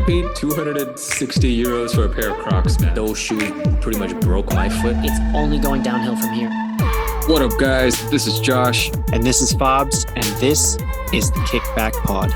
paid 260 euros for a pair of Crocs, man. Those shoes pretty much broke my foot. It's only going downhill from here. What up, guys? This is Josh. And this is Fobs, and this is the Kickback Pod.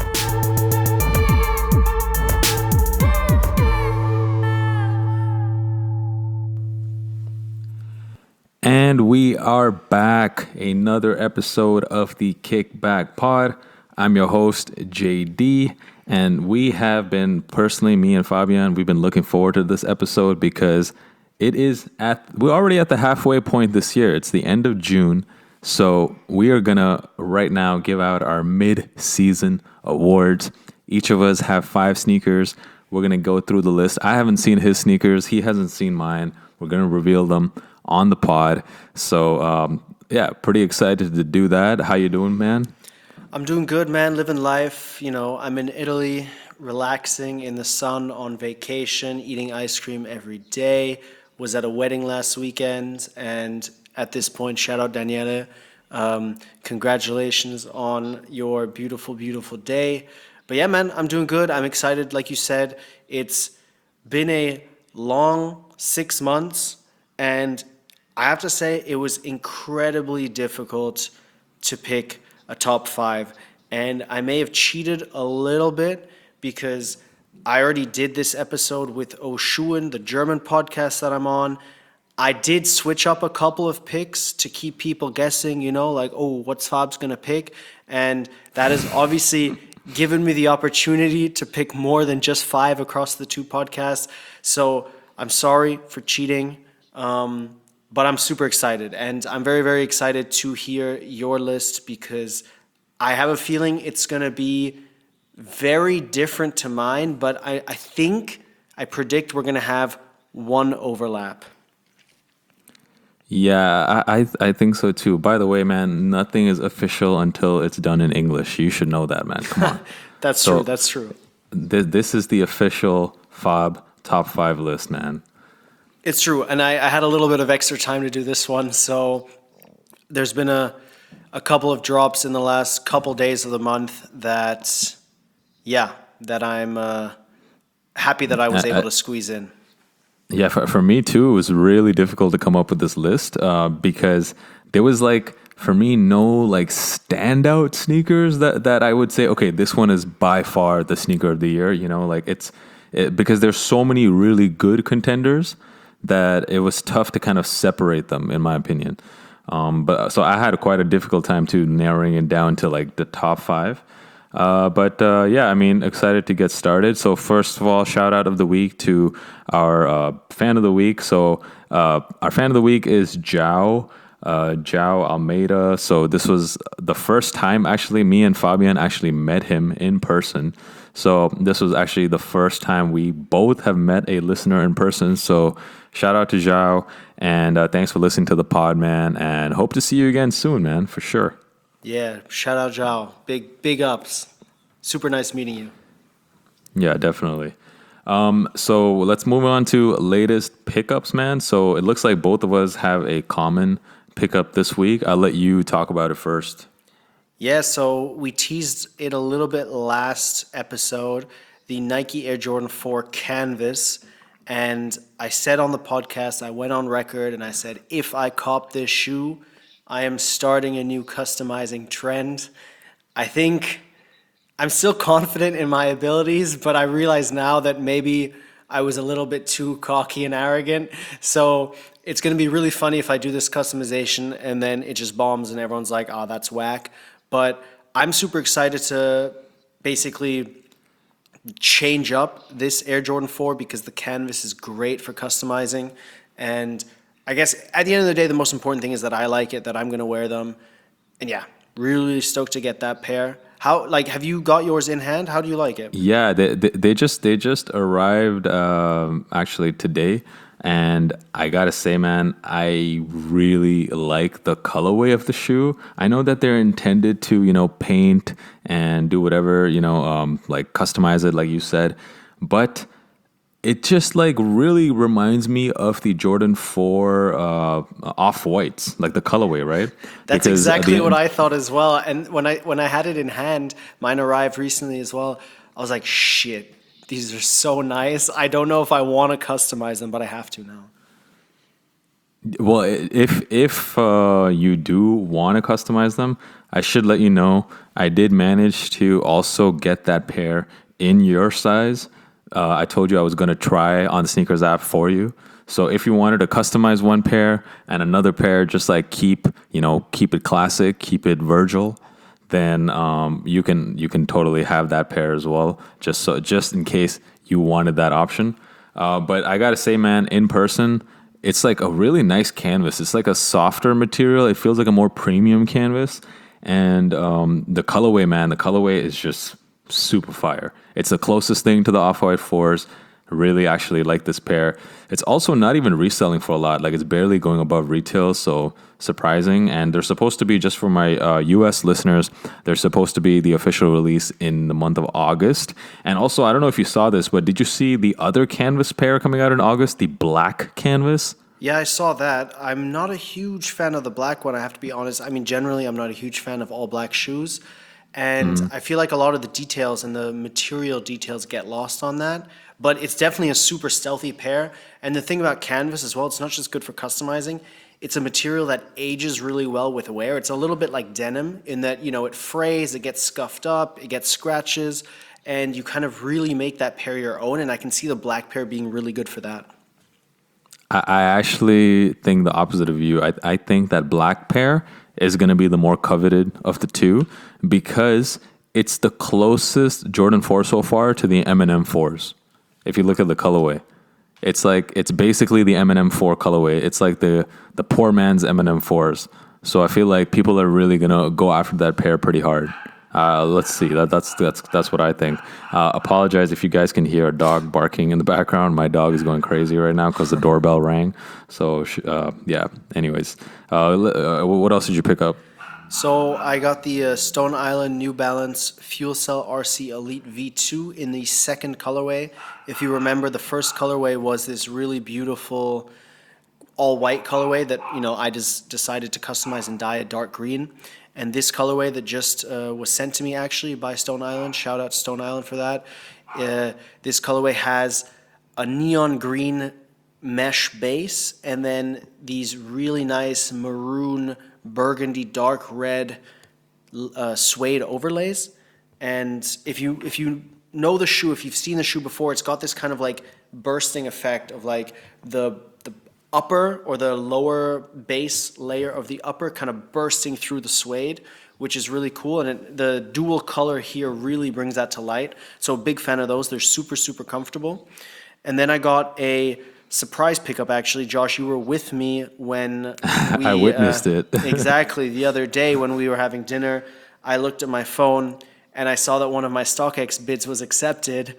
And we are back. Another episode of the Kickback Pod. I'm your host, JD. And we have been, personally, me and Fabian, we've been looking forward to this episode because we're already at the halfway point this year. It's the end of June. So we are going to right now give out our mid-season awards. Each of us have 5 sneakers. We're going to go through the list. I haven't seen his sneakers. He hasn't seen mine. We're going to reveal them on the pod. So, pretty excited to do that. How you doing, man? I'm doing good, man. Living life. You know, I'm in Italy, relaxing in the sun on vacation, eating ice cream every day. Was at a wedding last weekend, and at this point, shout out Daniele. Congratulations on your beautiful, beautiful day. But yeah, man, I'm doing good. I'm excited. Like you said, it's been a long 6 months, and I have to say it was incredibly difficult to pick a top 5. And I may have cheated a little bit because I already did this episode with Oshun, the German podcast that I'm on. I did switch up a couple of picks to keep people guessing, you know, like, oh, what's Fab's going to pick? And that has obviously given me the opportunity to pick more than just 5 across the 2 podcasts. So I'm sorry for cheating, but I'm super excited. And I'm very, very excited to hear your list because I have a feeling it's going to be very different to mine, but I predict we're going to have one overlap. Yeah, I think so too. By the way, man, nothing is official until it's done in English. You should know that, man. Come on. That's true. This is the official Fob top 5 list, man. It's true. And I had a little bit of extra time to do this one. So there's been a couple of drops in the last couple days of the month that I'm happy that I was able to squeeze in. Yeah, for me too, it was really difficult to come up with this list because there was for me, no standout sneakers that I would say, okay, this one is by far the sneaker of the year. You know, because there's so many really good contenders that it was tough to kind of separate them, in my opinion. But so I had quite a difficult time too narrowing it down to the top 5. Excited to get started. So first of all, shout out of the week to our fan of the week. So our fan of the week is João Almeida. So this was the first time actually me and Fabian actually met him in person. So this was actually the first time we both have met a listener in person. So shout out to João, and thanks for listening to the pod, man. And hope to see you again soon, man, for sure. Yeah, shout out João. Big ups. Super nice meeting you. Yeah, definitely. So let's move on to latest pickups, man. So it looks like both of us have a common pickup this week. I'll let you talk about it first. Yeah, so we teased it a little bit last episode, the Nike Air Jordan 4 Canvas. And I said on the podcast, I went on record and I said, if I cop this shoe, I am starting a new customizing trend. I think I'm still confident in my abilities, but I realize now that maybe I was a little bit too cocky and arrogant. So it's going to be really funny if I do this customization and then it just bombs and everyone's like, oh, that's whack. But I'm super excited to basically change up this Air Jordan 4 because the canvas is great for customizing. And I guess at the end of the day, the most important thing is that I like it, that I'm going to wear them. And yeah, really stoked to get that pair. How, have you got yours in hand? How do you like it? Yeah, they just arrived actually today. And I gotta say, man, I really like the colorway of the shoe. I know that they're intended to, paint and do whatever, customize it, like you said. But it just really reminds me of the Jordan 4 off-whites, the colorway, right? That's exactly what I thought as well. And when I had it in hand, mine arrived recently as well. I was like, shit, These are so nice. I don't know if I want to customize them, but I have to now. Well, if you do want to customize them, I should let you know I did manage to also get that pair in your size. I told you I was going to try on the sneakers app for you. So if you wanted to customize one pair and another pair, just like keep it classic, keep it Virgil, then you can totally have that pair as well. Just in case you wanted that option. But I gotta say, man, in person, it's like a really nice canvas. It's like a softer material. It feels like a more premium canvas. And the colorway, man, the colorway is just super fire. It's the closest thing to the Off-White 4s. Really actually like this pair. It's also not even reselling for a lot. Like it's barely going above retail, so surprising. And they're supposed to be, just for my US listeners, they're supposed to be the official release in the month of August. And also, I don't know if you saw this, but did you see the other canvas pair coming out in August, the black canvas? Yeah, I saw that. I'm not a huge fan of the black one, I have to be honest. I mean, generally, I'm not a huge fan of all black shoes. And I feel like a lot of the details and the material details get lost on that. But it's definitely a super stealthy pair. And the thing about canvas as well, it's not just good for customizing. It's a material that ages really well with wear. It's a little bit like denim in that, it frays, it gets scuffed up, it gets scratches, and you kind of really make that pair your own. And I can see the black pair being really good for that. I actually think the opposite of you. I think that black pair is going to be the more coveted of the two because it's the closest Jordan 4 so far to the Eminem 4s. If you look at the colorway, it's basically the Eminem 4 colorway. It's like the poor man's Eminem 4s. So I feel like people are really going to go after that pair pretty hard. Let's see. That's what I think. Apologize if you guys can hear a dog barking in the background. My dog is going crazy right now because the doorbell rang. So yeah. Anyways, what else did you pick up? So I got the Stone Island New Balance Fuel Cell RC Elite V2 in the second colorway. If you remember, the first colorway was this really beautiful all-white colorway that I just decided to customize and dye a dark green. And this colorway that just was sent to me actually by Stone Island, shout out to Stone Island for that. This colorway has a neon green mesh base and then these really nice maroon, burgundy, dark red suede overlays. And if you know the shoe, if you've seen the shoe before, it's got this kind of like bursting effect of like the upper or the lower base layer of the upper kind of bursting through the suede, which is really cool. And the dual color here really brings that to light. So big fan of those. They're super, super comfortable. And then I got a surprise pickup, actually. Josh, you were with me when we... I witnessed it. Exactly. The other day when we were having dinner, I looked at my phone and I saw that one of my StockX bids was accepted.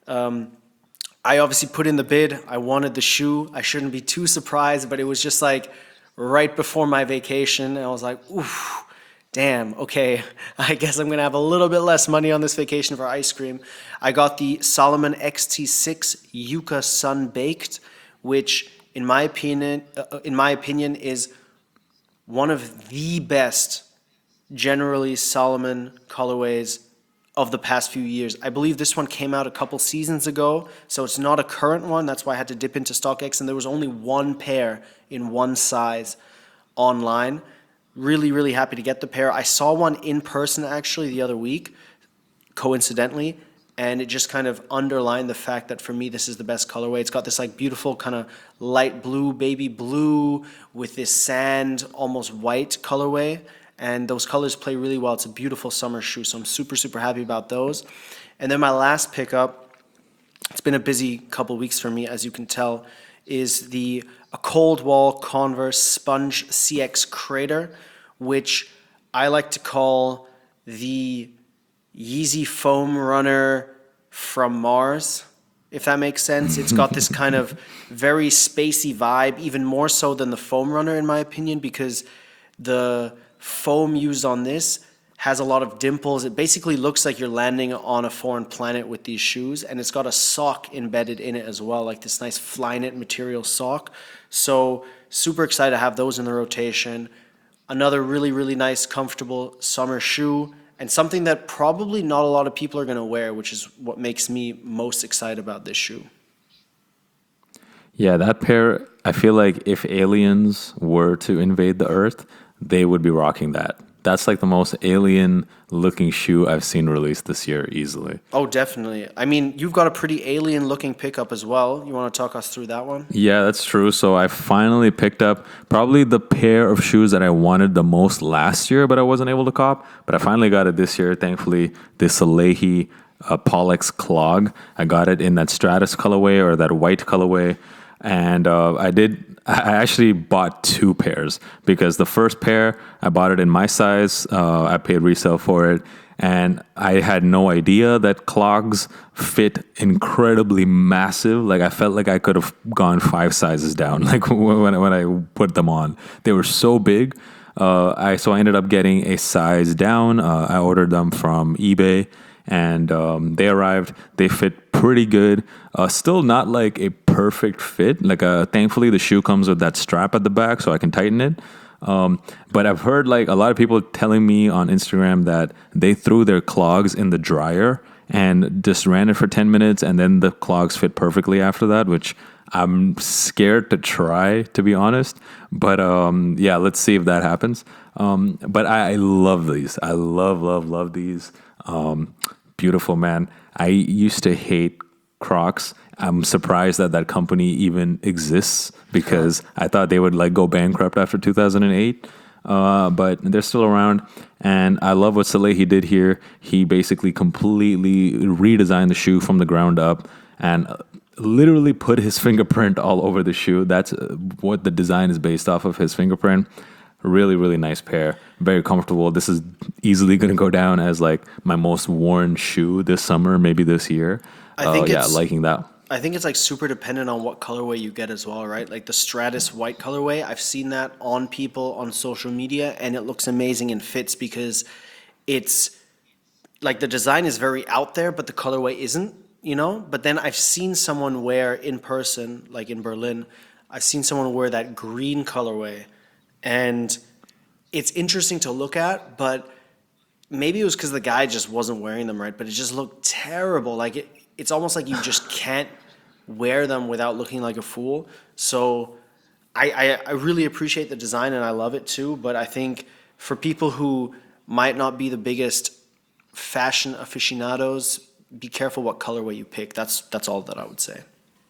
I obviously put in the bid. I wanted the shoe. I shouldn't be too surprised, but it was just like right before my vacation. And I was like, oof, damn, okay. I guess I'm going to have a little bit less money on this vacation for ice cream. I got the Salomon XT6 Yucca Sun Baked, which in my opinion is one of the best generally Salomon colorways of the past few years. I believe this one came out a couple seasons ago, so it's not a current one. That's why I had to dip into StockX, and there was only one pair in one size online. Really, really happy to get the pair. I saw one in person actually the other week, coincidentally, and it just kind of underlined the fact that for me this is the best colorway. It's got this like beautiful kind of light blue, baby blue with this sand, almost white colorway. And those colors play really well. It's a beautiful summer shoe, so I'm super, super happy about those. And then my last pickup, it's been a busy couple weeks for me, as you can tell, is a Cold Wall Converse Sponge CX Crater, which I like to call the Yeezy Foam Runner from Mars, if that makes sense. It's got this kind of very spacey vibe, even more so than the Foam Runner, in my opinion, because the foam used on this has a lot of dimples. It basically looks like you're landing on a foreign planet with these shoes, and it's got a sock embedded in it as well, like this nice Flyknit material sock. So super excited to have those in the rotation. Another really, really nice, comfortable summer shoe, and something that probably not a lot of people are going to wear, which is what makes me most excited about this shoe. Yeah, that pair, I feel like if aliens were to invade the Earth, they would be rocking that. That's like the most alien looking shoe I've seen released this year easily. Oh, definitely. I mean, you've got a pretty alien looking pickup as well. You want to talk us through that one? Yeah, that's true. So I finally picked up probably the pair of shoes that I wanted the most last year, but I wasn't able to cop. But I finally got it this year, thankfully. The Salehi Pollex Clog. I got it in that Stratus colorway or that white colorway. And I actually bought two pairs because the first pair, I bought it in my size. I paid resale for it. And I had no idea that clogs fit incredibly massive. Like I felt like I could have gone 5 sizes down. Like when I put them on, they were so big. So I ended up getting a size down. I ordered them from eBay, and they arrived. They fit pretty good. Still not like a perfect fit. Like thankfully, the shoe comes with that strap at the back, so I can tighten it. But I've heard like a lot of people telling me on Instagram that they threw their clogs in the dryer and just ran it for 10 minutes, and then the clogs fit perfectly after that, which I'm scared to try, to be honest. But yeah, let's see if that happens. But I love these. I love these. Beautiful, man. I used to hate Crocs. I'm surprised that that company even exists because I thought they would like go bankrupt after 2008. But they're still around, and I love what Salehi did here. He basically completely redesigned the shoe from the ground up and literally put his fingerprint all over the shoe. That's what the design is based off of, his fingerprint. Really, really nice pair. Very comfortable. This is easily going to go down as like my most worn shoe this summer, maybe this year. I think liking that. I think it's like super dependent on what colorway you get as well, right? Like the Stratus white colorway, I've seen that on people on social media, and it looks amazing and fits because it's like the design is very out there, but the colorway isn't, you know? But then I've seen someone wear in person, like in Berlin, I've seen someone wear that green colorway, and it's interesting to look at, but maybe it was because the guy just wasn't wearing them right, but it just looked terrible. Like it's almost like you just can't wear them without looking like a fool. So I really appreciate the design and I love it too. But I think for people who might not be the biggest fashion aficionados, be careful what colorway you pick. That's all that I would say.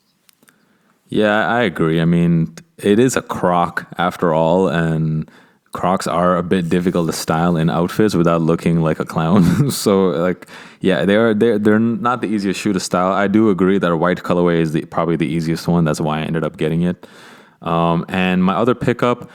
Yeah, I agree. I mean, it is a Croc after all, and Crocs are a bit difficult to style in outfits without looking like a clown. So, like, yeah, they're not the easiest shoe to style. I do agree that a white colorway is probably the easiest one. That's why I ended up getting it. And my other pickup,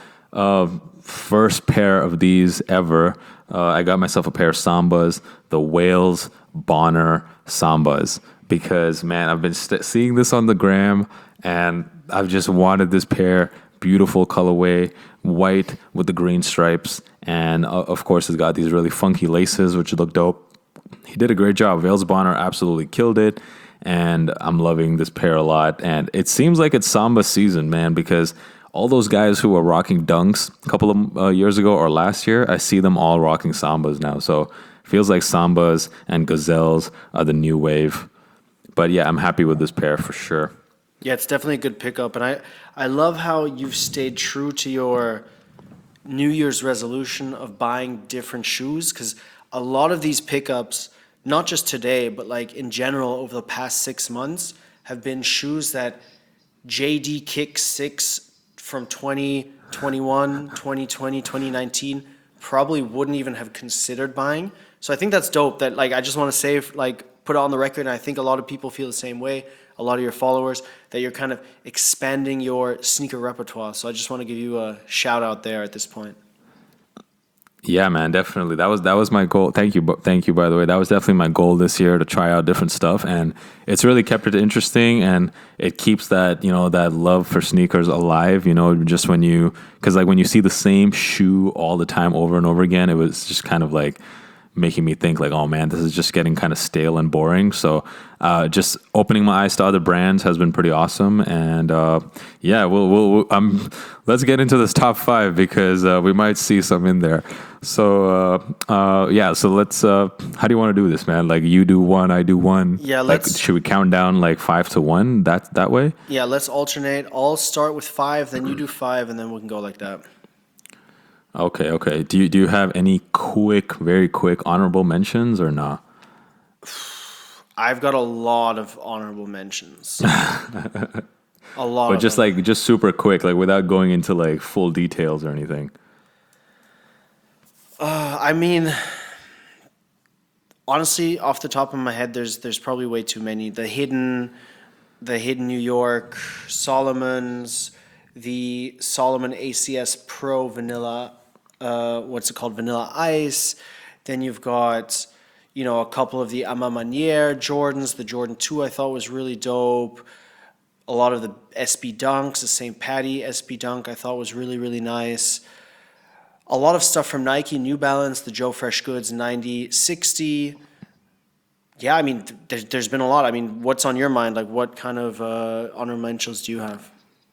first pair of these ever, I got myself a pair of Sambas, the Wales Bonner Sambas, because, man, I've been seeing this on the gram, and I've just wanted this pair. Beautiful colorway, white with the green stripes, and of course it's got these really funky laces which look dope. He did a great job. Wales Bonner absolutely killed it, and I'm loving this pair a lot. And it seems like it's Samba season, man, because all those guys who were rocking Dunks a couple of years ago or last year, I see them all rocking Sambas now. So it feels like Sambas and Gazelles are the new wave. But yeah, I'm happy with this pair for sure. Yeah, it's definitely a good pickup. And I love how you've stayed true to your New Year's resolution of buying different shoes, because a lot of these pickups, not just today, but like in general over the past 6 months, have been shoes that JD Kick 6 from 2021, 2020, 2019 probably wouldn't even have considered buying. So I think that's dope that, like, I just want to say, like, put it on the record, and I think a lot of people feel the same way, a lot of your followers, that you're kind of expanding your sneaker repertoire. So I just want to give you a shout out there at this point. Yeah, man, definitely. That was my goal. Thank you, by the way. That was definitely my goal this year, to try out different stuff, and it's really kept it interesting, and it keeps that, you know, that love for sneakers alive. You know, just because like when you see the same shoe all the time over and over again, it was just kind of like making me think like, oh man, this is just getting kind of stale and boring. So just opening my eyes to other brands has been pretty awesome. And yeah, let's get into this top 5 because we might see some in there. So yeah, so let's. How do you want to do this, man? Like you do one, I do one. Yeah, like, let's. should we count down like 5 to 1? That way. Yeah, let's alternate. I'll start with 5, then you do 5, and then we can go like that. Okay. Do you have any very quick honorable mentions or not? I've got a lot of honorable mentions. A lot. But of just them. like just super quick, like without going into like full details or anything. I mean, honestly, off the top of my head, there's probably way too many. The hidden New York Solomon's, the Solomon ACS Pro Vanilla. What's it called? Vanilla Ice. Then you've got, a couple of the Ama Maniere Jordans. The Jordan 2 I thought was really dope. A lot of the SB Dunks, the St. Patty SB Dunk I thought was really, really nice. A lot of stuff from Nike, New Balance, the Joe Fresh Goods 90-60. Yeah, I mean, there's been a lot. I mean, what's on your mind? Like, what kind of honorable mentions do you have?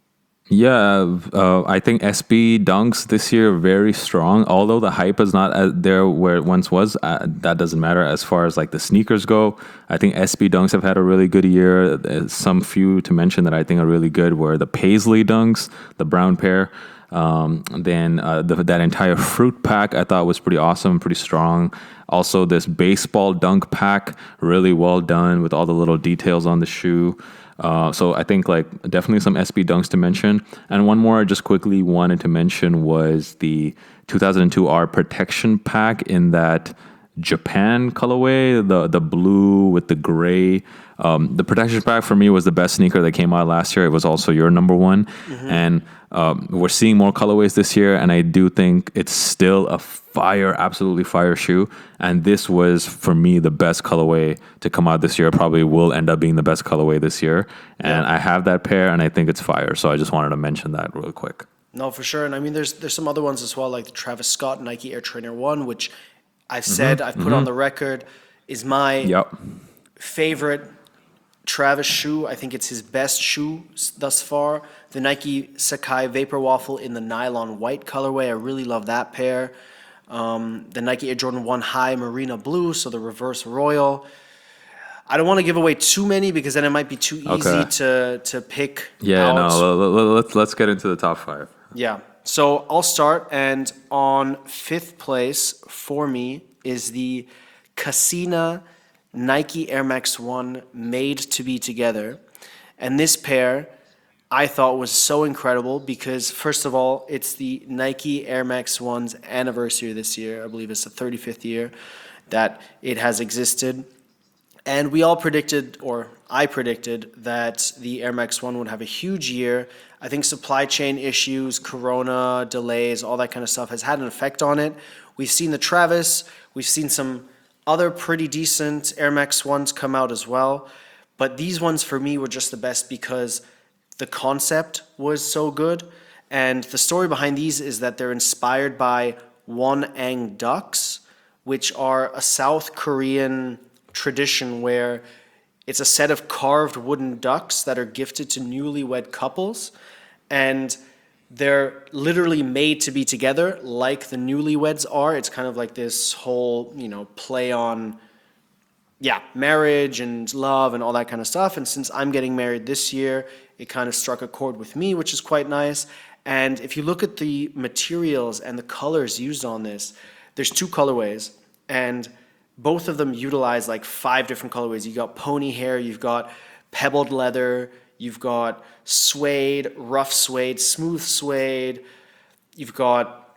Yeah, I think SB Dunks this year very strong. Although the hype is not there where it once was, that doesn't matter as far as like the sneakers go. I think SB Dunks have had a really good year. Some few to mention that I think are really good were the Paisley Dunks, the brown pair. Then that entire fruit pack I thought was pretty awesome, pretty strong. Also, this baseball dunk pack, really well done with all the little details on the shoe. So I think like definitely some SB Dunks to mention. And one more I just quickly wanted to mention was the 2002 R Protection Pack in that Japan colorway, the blue with the gray. The Protection Pack for me was the best sneaker that came out last year. It was also your number one. Mm-hmm. And we're seeing more colorways this year, and I do think it's still a absolutely fire shoe. And this was, for me, the best colorway to come out this year. Probably will end up being the best colorway this year. And I have that pair, and I think it's fire. So I just wanted to mention that real quick. No, for sure. And I mean, there's some other ones as well, like the Travis Scott Nike Air Trainer 1, which I've said, I've put on the record, is my favorite Travis shoe. I think it's his best shoe thus far. The Nike Sacai Vapor Waffle in the nylon white colorway. I really love that pair. The Nike Air Jordan 1 High Marina Blue, so the reverse royal. I don't want to give away too many because then it might be too easy to pick out. Let's get into the top 5. Yeah. So I'll start, and on 5th place for me is the Cassina Nike Air Max 1 Made to Be Together. And this pair I thought was so incredible because, first of all, it's the Nike Air Max 1's anniversary this year. I believe it's the 35th year that it has existed. And we all predicted, or I predicted, that the Air Max 1 would have a huge year. I think supply chain issues, corona, delays, all that kind of stuff has had an effect on it. We've seen the Travis. We've seen some other pretty decent Air Max 1s come out as well. But these ones for me were just the best because the concept was so good. And the story behind these is that they're inspired by Wonang ducks, which are a South Korean tradition where it's a set of carved wooden ducks that are gifted to newlywed couples. And they're literally made to be together like the newlyweds are. It's kind of like this whole, play on, marriage and love and all that kind of stuff. And since I'm getting married this year, it kind of struck a chord with me, which is quite nice. And if you look at the materials and the colors used on this, there's 2 colorways, and both of them utilize like 5 different colorways. You got pony hair, you've got pebbled leather, you've got suede, rough suede, smooth suede. You've got,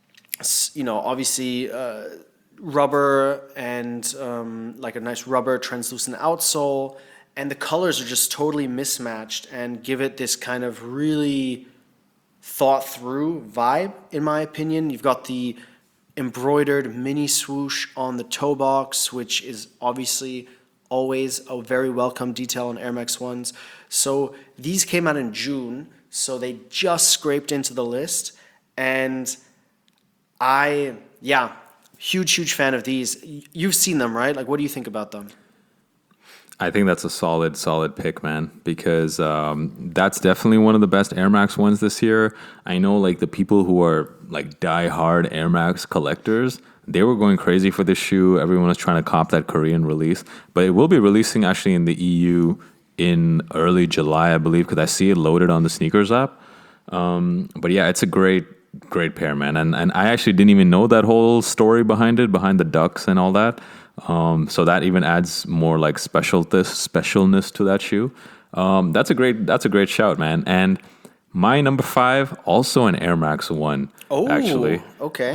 obviously rubber and like a nice rubber translucent outsole. And the colors are just totally mismatched and give it this kind of really thought through vibe, in my opinion. You've got the embroidered mini swoosh on the toe box, which is obviously always a very welcome detail on Air Max 1s. So these came out in June, so they just scraped into the list. And huge fan of these. You've seen them, right? Like, what do you think about them? I think that's a solid pick, man, because that's definitely one of the best Air Max ones this year. I know like the people who are like die-hard Air Max collectors, they were going crazy for this shoe. Everyone was trying to cop that Korean release, but it will be releasing actually in the EU in early July, I believe, because I see it loaded on the sneakers app. But yeah, it's a great pair, man. And I actually didn't even know that whole story behind it, behind the ducks and all that. So that even adds more like specialness to that shoe. That's a great shout, man. And my number 5, also an Air Max 1. Oh, actually. okay.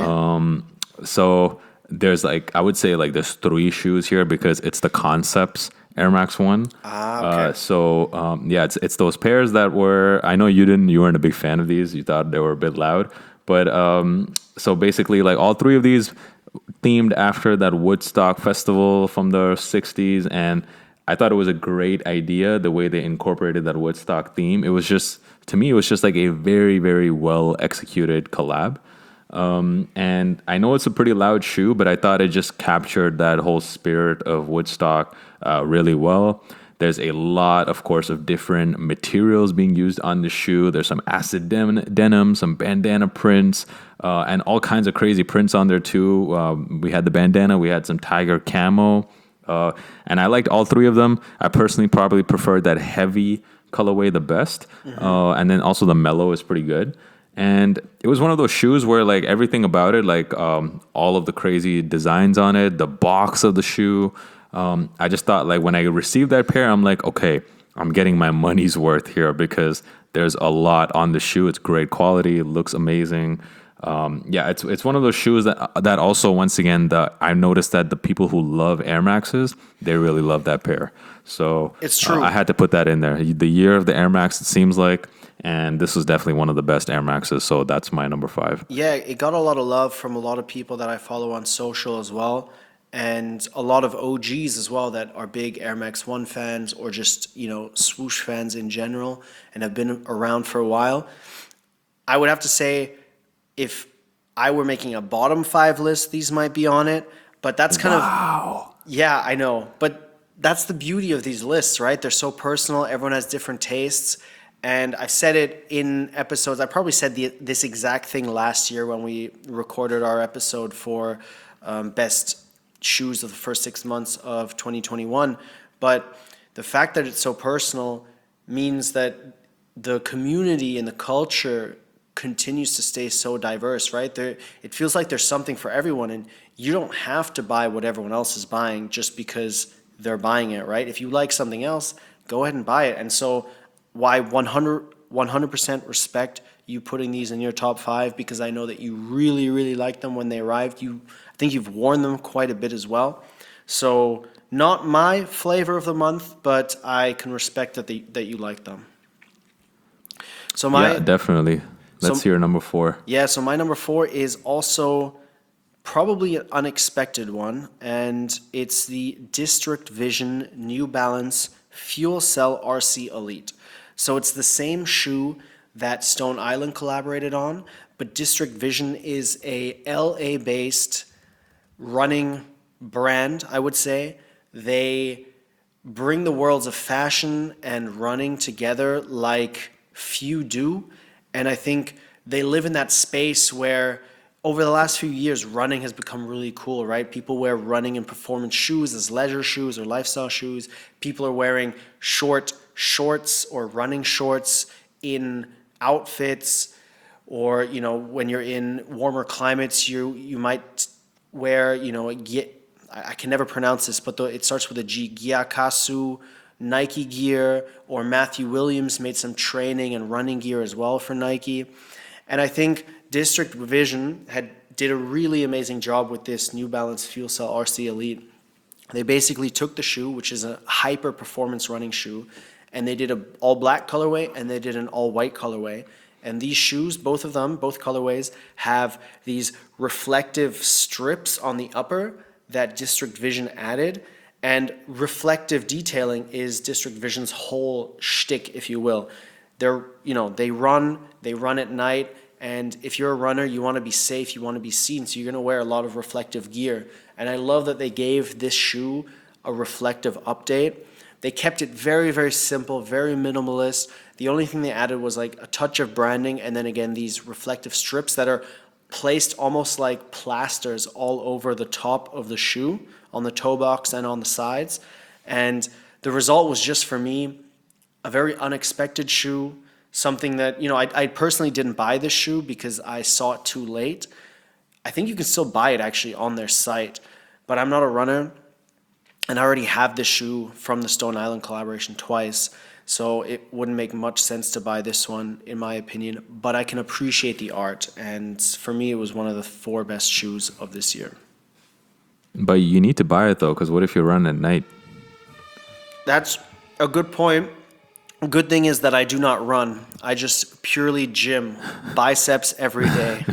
So there's like, I would say like there's 3 shoes here because it's the Concepts Air Max 1. Okay. Yeah, it's those pairs that were, I know you weren't a big fan of these. You thought they were a bit loud. But so basically like all 3 of these themed after that Woodstock festival from the 60s. And I thought it was a great idea, the way they incorporated that Woodstock theme. It was just, to me, it was just like a very, very well executed collab. And I know it's a pretty loud shoe, but I thought it just captured that whole spirit of Woodstock really well. There's a lot, of course, of different materials being used on the shoe. There's some acid denim, some bandana prints, and all kinds of crazy prints on there too. We had the bandana, we had some tiger camo, and I liked all 3 of them. I personally probably preferred that heavy colorway the best, and then also the mellow is pretty good. And it was one of those shoes where like everything about it, like all of the crazy designs on it, the box of the shoe. I just thought like when I received that pair, I'm like, okay, I'm getting my money's worth here because there's a lot on the shoe. It's great quality. It looks amazing. Yeah, it's one of those shoes that also, once again, I noticed that the people who love Air Maxes, they really love that pair. So It's true. I had to put that in there. The year of the Air Max, it seems like, and this was definitely one of the best Air Maxes. So that's my number 5. Yeah, it got a lot of love from a lot of people that I follow on social as well. And a lot of OGs as well that are big Air Max 1 fans or just, swoosh fans in general and have been around for a while. I would have to say if I were making a bottom 5 list, these might be on it. But that's kind of... Yeah, I know. But that's the beauty of these lists, right? They're so personal. Everyone has different tastes. And I said it in episodes. I probably said this exact thing last year when we recorded our episode for best shoes of the first 6 months of 2021. But the fact that it's so personal means that the community and the culture continues to stay so diverse, right? It feels like there's something for everyone, and you don't have to buy what everyone else is buying just because they're buying it, right? If you like something else, go ahead and buy it. And so why 100% respect you putting these in your top 5, because I know that you really, really liked them when they arrived. I think you've worn them quite a bit as well. So not my flavor of the month, but I can respect that you like them. So yeah, definitely. Let's hear number 4. Yeah, so my number 4 is also probably an unexpected one, and it's the District Vision New Balance Fuel Cell RC Elite. So it's the same shoe that Stone Island collaborated on, but District Vision is a LA-based running brand, I would say. They bring the worlds of fashion and running together like few do. And I think they live in that space where over the last few years, running has become really cool, right? People wear running and performance shoes as leisure shoes or lifestyle shoes. People are wearing short shorts or running shorts in outfits, or when you're in warmer climates, you might wear I can never pronounce this, but it starts with a G, Gyakasu Nike gear, or Matthew Williams made some training and running gear as well for Nike. And I think District Vision did a really amazing job with this New Balance Fuel Cell RC Elite. They basically took the shoe, which is a hyper performance running shoe, and they did an all black colorway and they did an all white colorway. And these shoes, both of them, both colorways, have these reflective strips on the upper that District Vision added. And reflective detailing is District Vision's whole shtick, if you will. They run at night, And if you're a runner, you want to be safe, you want to be seen, so you're going to wear a lot of reflective gear. And I love that they gave this shoe a reflective update. They kept it very, very simple, very minimalist. The only thing they added was like a touch of branding, and then again, these reflective strips that are placed almost like plasters all over the top of the shoe, on the toe box and on the sides. And the result was just, for me, a very unexpected shoe, something that, I personally didn't buy this shoe because I saw it too late. I think you can still buy it actually on their site, but I'm not a runner, and I already have this shoe from the Stone Island collaboration twice, so it wouldn't make much sense to buy this one, in my opinion, but I can appreciate the art, and for me, it was one of the 4 best shoes of this year. But you need to buy it though, because what if you run at night? That's a good point. Good thing is that I do not run. I just purely gym, biceps every day.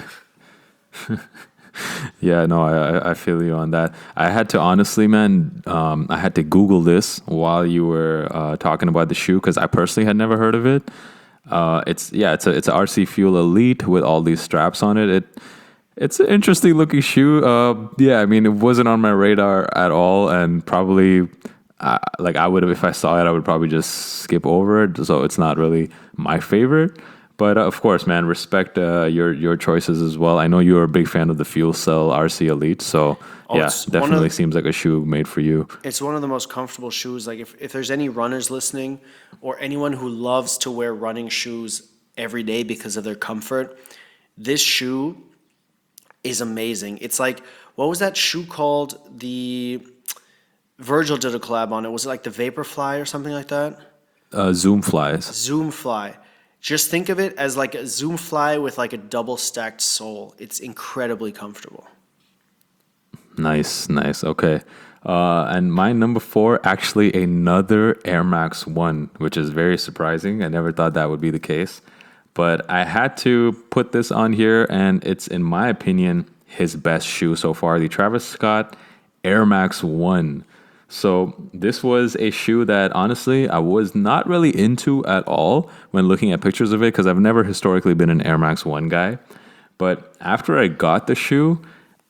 Yeah, no, I feel you on that. I had to honestly, man, I had to Google this while you were talking about the shoe because I personally had never heard of it. It's a RC Fuel Elite with all these straps on it. It's an interesting looking shoe. I mean, it wasn't on my radar at all, and probably I would have, if I saw it, I would probably just skip over it. So it's not really my favorite. But of course, man, respect your choices as well. I know you're a big fan of the Fuel Cell RC Elite, so definitely seems like a shoe made for you. It's one of the most comfortable shoes. Like if there's any runners listening, or anyone who loves to wear running shoes every day because of their comfort, this shoe is amazing. It's like, what was that shoe called? The Virgil did a collab on it. Was it like the Vaporfly or something like that? Zoom Flies. Zoom Fly. Just think of it as like a Zoom Fly with like a double stacked sole. It's incredibly comfortable. Nice. Okay. And my number 4, actually another Air Max 1, which is very surprising. I never thought that would be the case. But I had to put this on here, and it's, in my opinion, his best shoe so far, the Travis Scott Air Max 1. So this was a shoe that, honestly, I was not really into at all when looking at pictures of it, because I've never historically been an Air Max 1 guy. But after I got the shoe,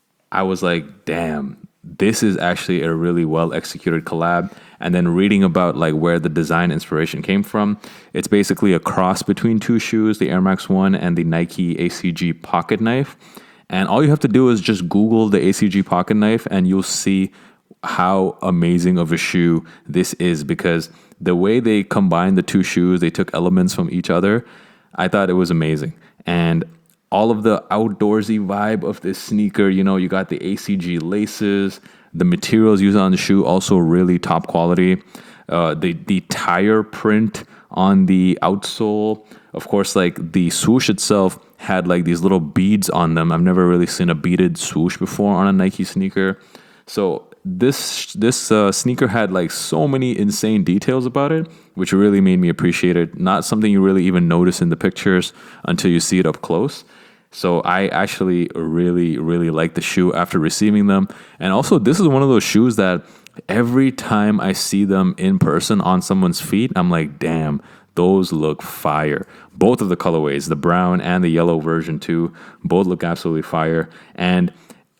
I was like, damn, this is actually a really well executed collab. And then reading about like where the design inspiration came from, it's basically a cross between 2 shoes, the Air Max 1 and the Nike ACG Pocket Knife. And all you have to do is just Google the ACG Pocket Knife and you'll see how amazing of a shoe this is, because the way they combined the 2 shoes, they took elements from each other. I thought it was amazing. And all of the outdoorsy vibe of this sneaker, you got the ACG laces, the materials used on the shoe, also really top quality. The tire print on the outsole, of course, like the swoosh itself had like these little beads on them. I've never really seen a beaded swoosh before on a Nike sneaker. So this sneaker had like so many insane details about it, which really made me appreciate it. Not something you really even notice in the pictures until you see it up close. So I actually really, really like the shoe after receiving them. And also, this is one of those shoes that every time I see them in person on someone's feet, I'm like, damn, those look fire. Both of the colorways, the brown and the yellow version too, both look absolutely fire. And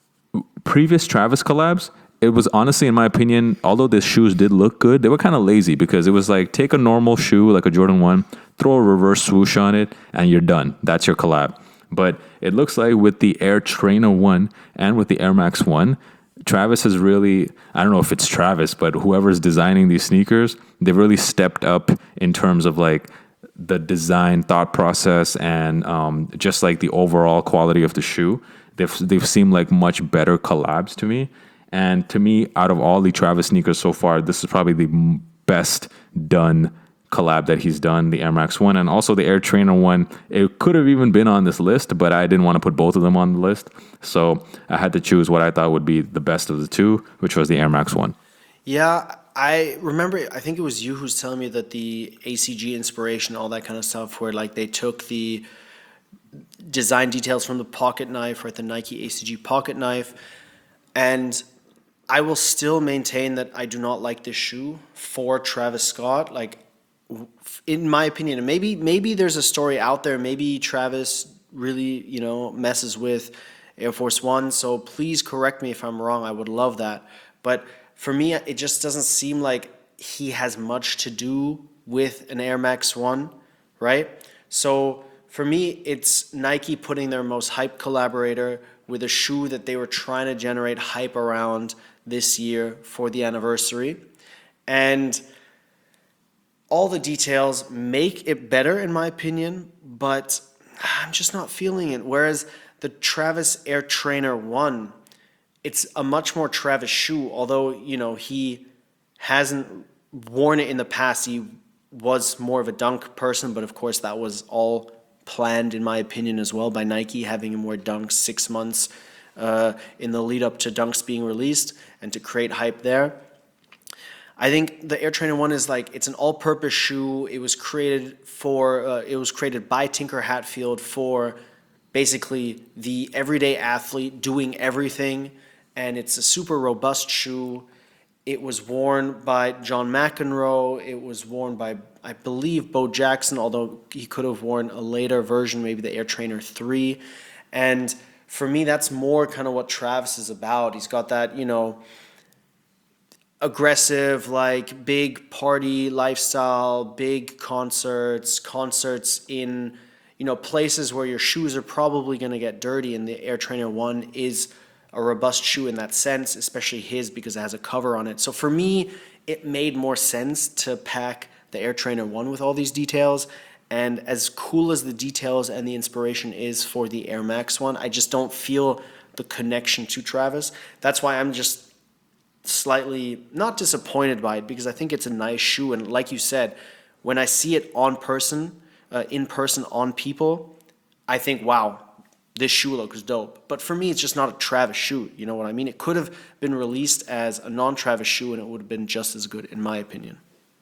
previous Travis collabs, it was honestly, in my opinion, although the shoes did look good, they were kind of lazy, because it was like, take a normal shoe like a Jordan 1, throw a reverse swoosh on it, and you're done. That's your collab. But it looks like with the Air Trainer 1 and with the Air Max 1, Travis has really, I don't know if it's Travis, but whoever's designing these sneakers, they've really stepped up in terms of like the design thought process and just like the overall quality of the shoe. They've seemed like much better collabs to me. And to me, out of all the Travis sneakers so far, this is probably the best done collab that he's done, the Air Max 1 and also the Air Trainer 1. It could have even been on this list, but I didn't want to put both of them on the list. So I had to choose what I thought would be the best of the 2, which was the Air Max 1. Yeah, I remember, I think it was you who's telling me that the ACG inspiration, all that kind of stuff, where like they took the design details from the pocket knife, right, the Nike ACG pocket knife, and I will still maintain that I do not like this shoe for Travis Scott. Like, in my opinion, and maybe there's a story out there, maybe Travis really, messes with Air Force One. So please correct me if I'm wrong. I would love that. But for me, it just doesn't seem like he has much to do with an Air Max 1, right? So for me, it's Nike putting their most hype collaborator with a shoe that they were trying to generate hype around this year for the anniversary. And all the details make it better, in my opinion, but I'm just not feeling it. Whereas the Travis Air Trainer 1, it's a much more Travis shoe, although, he hasn't worn it in the past. He was more of a dunk person, but of course that was all planned, in my opinion, as well by Nike, having him wear dunks 6 months in the lead up to dunks being released and to create hype there. I think the Air Trainer 1 is it's an all-purpose shoe. It was created by Tinker Hatfield for basically the everyday athlete doing everything, and it's a super robust shoe. It was worn by John McEnroe. It was worn by, I believe, Bo Jackson, although he could have worn a later version, maybe the Air Trainer 3. And for me, that's more kind of what Travis is about. He's got that, aggressive, big party lifestyle, big concerts in, places where your shoes are probably going to get dirty, and the Air Trainer 1 is a robust shoe in that sense, especially his because it has a cover on it. So for me, it made more sense to pack the Air Trainer 1 with all these details. And as cool as the details and the inspiration is for the Air Max 1, I just don't feel the connection to Travis. That's why I'm just slightly not disappointed by it, because I think it's a nice shoe. And like you said, when I see it in person on people, I think, wow, this shoe looks dope. But for me, it's just not a Travis shoe. You know what I mean? It could have been released as a non-Travis shoe and it would have been just as good, in my opinion.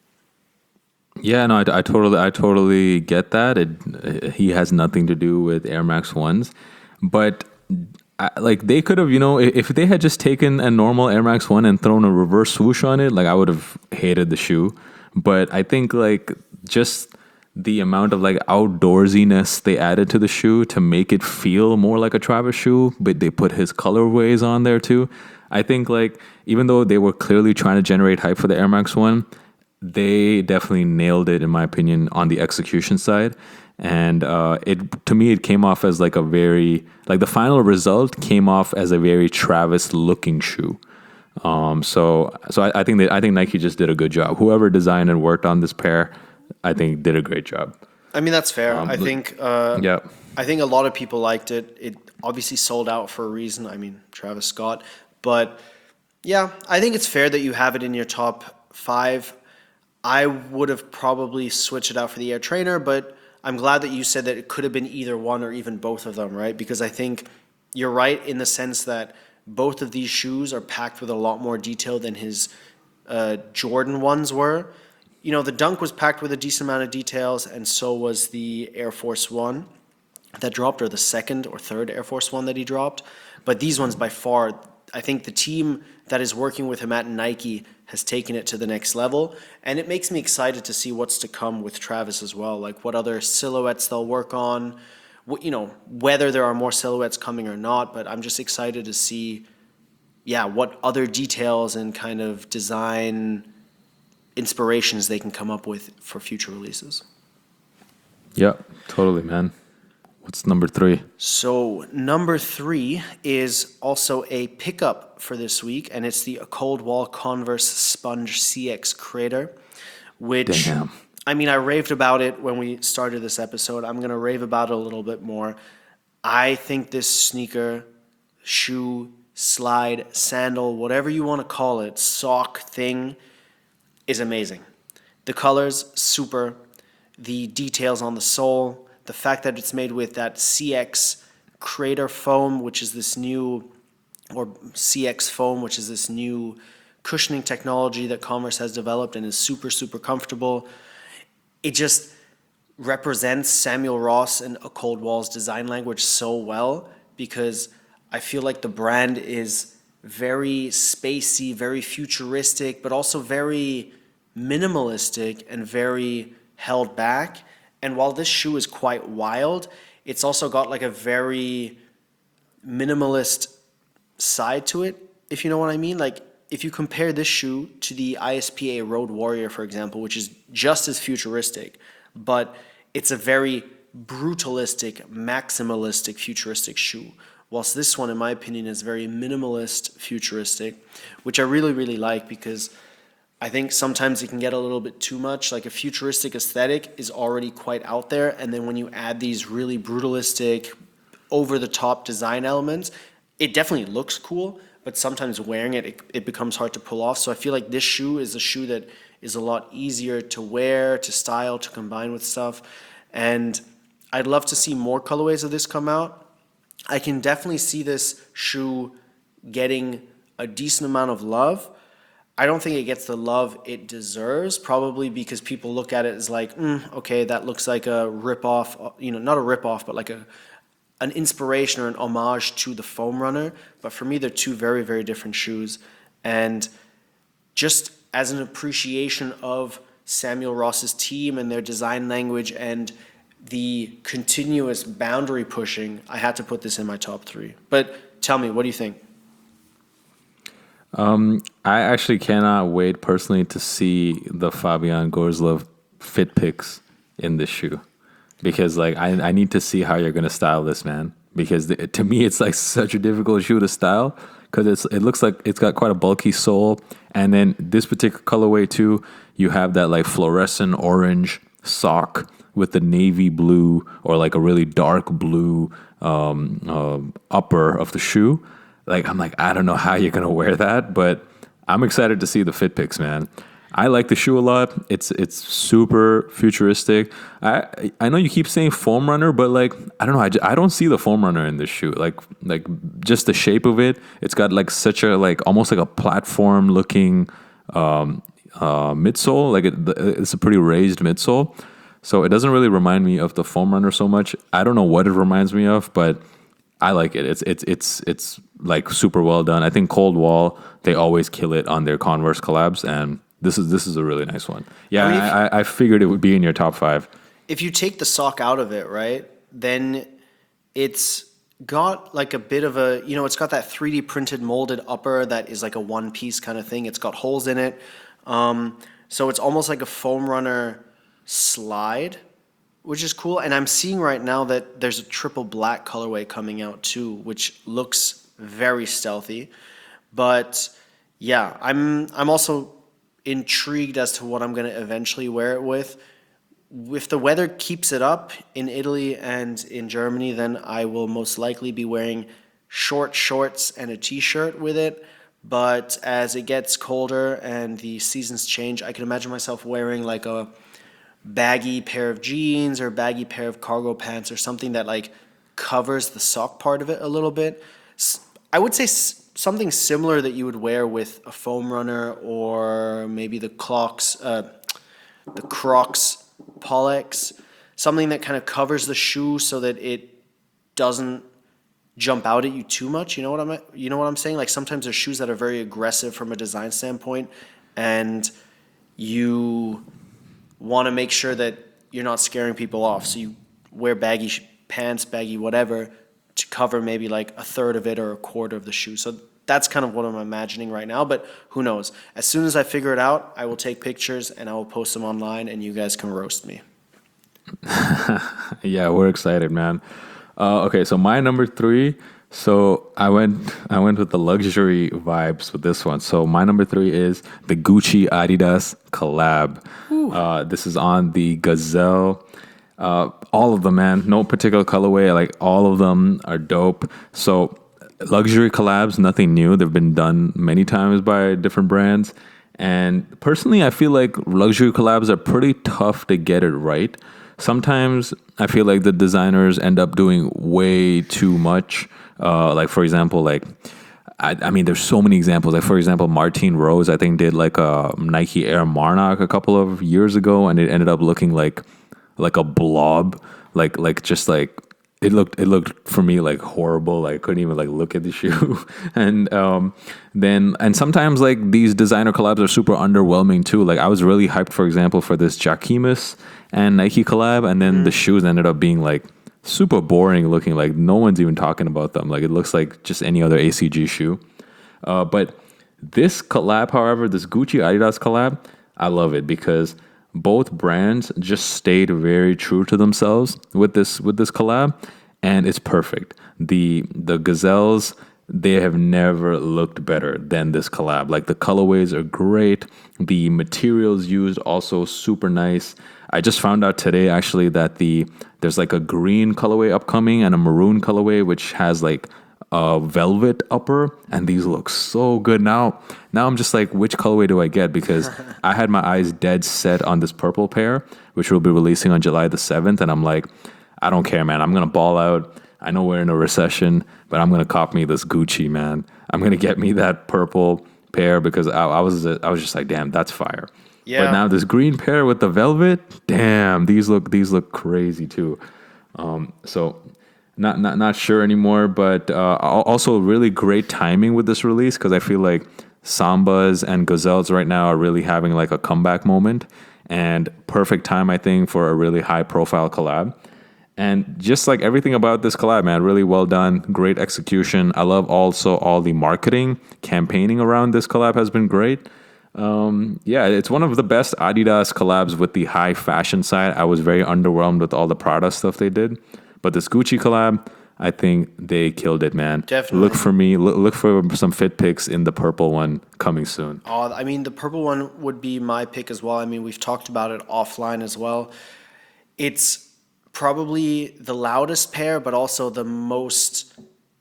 Yeah, no, I totally get that. He has nothing to do with Air Max 1s, but they could have, if they had just taken a normal Air Max 1 and thrown a reverse swoosh on it, I would have hated the shoe. But I think just the amount of outdoorsiness they added to the shoe to make it feel more like a Travis shoe, but they put his colorways on there too. I think even though they were clearly trying to generate hype for the Air Max 1, they definitely nailed it, in my opinion, on the execution side. And to me, it came off as a very, the final result came off as a very Travis looking shoe. So I think Nike just did a good job. Whoever designed and worked on this pair, I think did a great job. I mean, that's fair. I think yeah. I think a lot of people liked it. It obviously sold out for a reason. I mean, Travis Scott. But yeah, I think it's fair that you have it in your top 5. I would have probably switched it out for the Air Trainer, but I'm glad that you said that it could have been either one or even both of them, right? Because I think you're right in the sense that both of these shoes are packed with a lot more detail than his Jordan ones were. The Dunk was packed with a decent amount of details, and so was the Air Force One that dropped, or the second or third Air Force One that he dropped. But these ones, by far, I think the team that is working with him at Nike has taken it to the next level. And it makes me excited to see what's to come with Travis as well, what other silhouettes they'll work on, whether there are more silhouettes coming or not. But I'm just excited to see, what other details and kind of design inspirations they can come up with for future releases. Yeah, totally, man. What's number 3? So number 3 is also a pickup for this week, and it's the Cold Wall Converse Sponge CX Crater, which, Damn. I mean, I raved about it when we started this episode. I'm going to rave about it a little bit more. I think this sneaker, shoe, slide, sandal, whatever you want to call it, sock thing, is amazing. The colors, super. The details on the sole, the fact that it's made with that CX Crater foam, which is this new, or CX foam, which is this new cushioning technology that Converse has developed and is super, super comfortable. It just represents Samuel Ross and A Cold Wall's design language so well, because I feel like the brand is very spacey, very futuristic, but also very minimalistic and very held back. And while this shoe is quite wild, it's also got like a very minimalist side to it, if you know what I mean. Like if you compare this shoe to the ISPA Road Warrior, for example, which is just as futuristic, but it's a very brutalistic, maximalistic, futuristic shoe. Whilst this one, in my opinion, is very minimalist, futuristic, which I really, really like because I think sometimes it can get a little bit too much. Like a futuristic aesthetic is already quite out there, and then when you add these really brutalistic, over-the-top design elements, it definitely looks cool, but sometimes wearing it becomes hard to pull off. So I feel like this shoe is a shoe that is a lot easier to wear, to style, to combine with stuff. And I'd love to see more colorways of this come out. I can definitely see this shoe getting a decent amount of love. I don't think it gets the love it deserves, probably because people look at it as like, okay, that looks like a rip-off, not a rip-off, but like an inspiration or an homage to the Foam Runner. But for me, they're two very, very different shoes. And just as an appreciation of Samuel Ross's team and their design language and the continuous boundary pushing, I had to put this in my top 3. But tell me, what do you think? I actually cannot wait personally to see the Fabian Gorzlov fit pics in this shoe. Because like I need to see how you're gonna style this, man. Because to me, it's like such a difficult shoe to style because it looks like it's got quite a bulky sole, and then this particular colorway too, you have that like fluorescent orange sock with the navy blue or like a really dark blue upper of the shoe. Like I'm like I don't know how you're gonna wear that, but I'm excited to see the fit pics, man. I like the shoe a lot. It's super futuristic. I know you keep saying Foam Runner, but like I don't know. I don't see the Foam Runner in this shoe. Like just the shape of it. It's got like such a like almost like a platform looking midsole. Like it's a pretty raised midsole, so it doesn't really remind me of the Foam Runner so much. I don't know what it reminds me of, but I like it. It's like super well done. I think Cold Wall, they always kill it on their Converse collabs, and this is a really nice one. Yeah, I figured it would be in your top 5. If you take the sock out of it, right, then it's got like a bit of a, it's got that 3D printed molded upper that is like a one-piece kind of thing. It's got holes in it. So it's almost like a Foam Runner slide, which is cool. And I'm seeing right now that there's a triple black colorway coming out too, which looks very stealthy. But yeah, I'm also intrigued as to what I'm going to eventually wear it with. If the weather keeps it up in Italy and in Germany, then I will most likely be wearing short shorts and a t-shirt with it. But as it gets colder and the seasons change, I can imagine myself wearing like a baggy pair of jeans or baggy pair of cargo pants or something that like covers the sock part of it a little bit. I would say something similar that you would wear with a Foam Runner or maybe the Crocs Pollex, something that kind of covers the shoe so that it doesn't jump out at you too much. You know what I'm saying? Like sometimes there's shoes that are very aggressive from a design standpoint, and you want to make sure that you're not scaring people off. So you wear baggy pants, baggy whatever, to cover maybe like a third of it or a quarter of the shoe. So that's kind of what I'm imagining right now, but who knows? As soon as I figure it out, I will take pictures and I will post them online and you guys can roast me. Yeah, we're excited, man. Okay, so my number 3. So I went with the luxury vibes with this one. So my number 3 is the Gucci Adidas collab. This is on the Gazelle. All of them, man. No particular colorway. Like all of them are dope. So luxury collabs, nothing new. They've been done many times by different brands. And personally, I feel like luxury collabs are pretty tough to get it right. Sometimes I feel like the designers end up doing way too much. Like, for example, like, I mean, there's so many examples. Like, for example, Martine Rose, I think, did like a Nike Air Marnock a couple of years ago, and it ended up looking like a blob. Like just like, it looked for me like horrible. I couldn't even like look at the shoe. And sometimes like these designer collabs are super underwhelming too. Like I was really hyped, for example, for this Jacquemus and Nike collab, and then the shoes ended up being like super boring looking. Like no one's even talking about them. Like it looks like just any other ACG shoe. But this collab, however, this Gucci Adidas collab, I love it because both brands just stayed very true to themselves with this collab, and it's perfect. The Gazelles, they have never looked better than this collab. Like the colorways are great. The materials used also super nice. I just found out today actually that there's like a green colorway upcoming and a maroon colorway which has like a velvet upper, and these look so good now. Now I'm just like, which colorway do I get? Because I had my eyes dead set on this purple pair, which we'll be releasing on July the 7th, and I'm like, I don't care, man. I'm gonna ball out. I know we're in a recession, but I'm gonna cop me this Gucci, man. I'm gonna get me that purple pair because I was just like, damn, that's fire. Yeah. But now this green pair with the velvet, damn, these look crazy too. So not sure anymore, but also really great timing with this release because I feel like Sambas and Gazelles right now are really having like a comeback moment, and perfect time I think for a really high profile collab. And just like everything about this collab, man, really well done, great execution. I love also all the marketing campaigning around this collab has been great. Yeah, it's one of the best Adidas collabs with the high fashion side. I was very underwhelmed with all the Prada stuff they did. But this Gucci collab, I think they killed it, man. Definitely. Look for some fit pics in the purple one coming soon. I mean, the purple one would be my pick as well. I mean, we've talked about it offline as well. It's probably the loudest pair, but also the most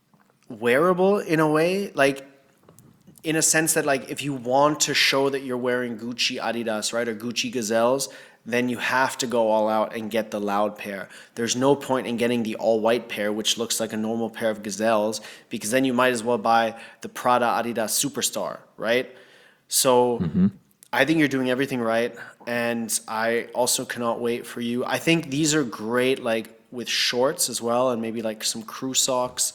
wearable in a way. Like, in a sense that, like, if you want to show that you're wearing Gucci Adidas, right, or Gucci Gazelles, then you have to go all out and get the loud pair. There's no point in getting the all-white pair, which looks like a normal pair of Gazelles, because then you might as well buy the Prada Adidas Superstar, right? So I think you're doing everything right, and I also cannot wait for you. I think these are great, like, with shorts as well, and maybe, like, some crew socks.